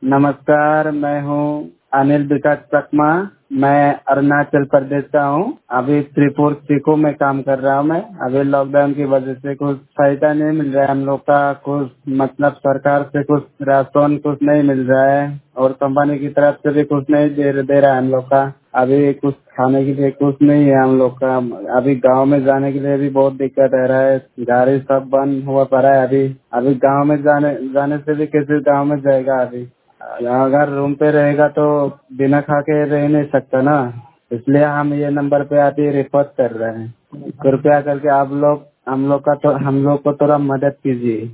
नमस्कार, मैं हूँ अनिल विकास चकमा। मैं अरुणाचल प्रदेश का हूँ। अभी त्रिपुर सीको में काम कर रहा हूँ मैं। अभी लॉकडाउन की वजह से कुछ फायदा नहीं मिल रहा है हम लोग का। कुछ मतलब सरकार से कुछ राशन कुछ नहीं मिल रहा है और कंपनी की तरफ से भी कुछ नहीं दे रहा है हम लोग का। अभी कुछ खाने के लिए कुछ नहीं है हम लोग का। अभी गांव में जाने के लिए भी बहुत दिक्कत आ रहा है। गाड़ी सब बंद हुआ पड़ा है। अभी गांव में जाने से भी कैसे गांव में जाएगा। अगर रूम पे रहेगा तो बिना खा के रह नहीं सकता ना। इसलिए हम ये नंबर पे आके रिपोर्ट कर रहे हैं। कृपया करके आप लोग हम लोग को थोड़ा मदद कीजिए।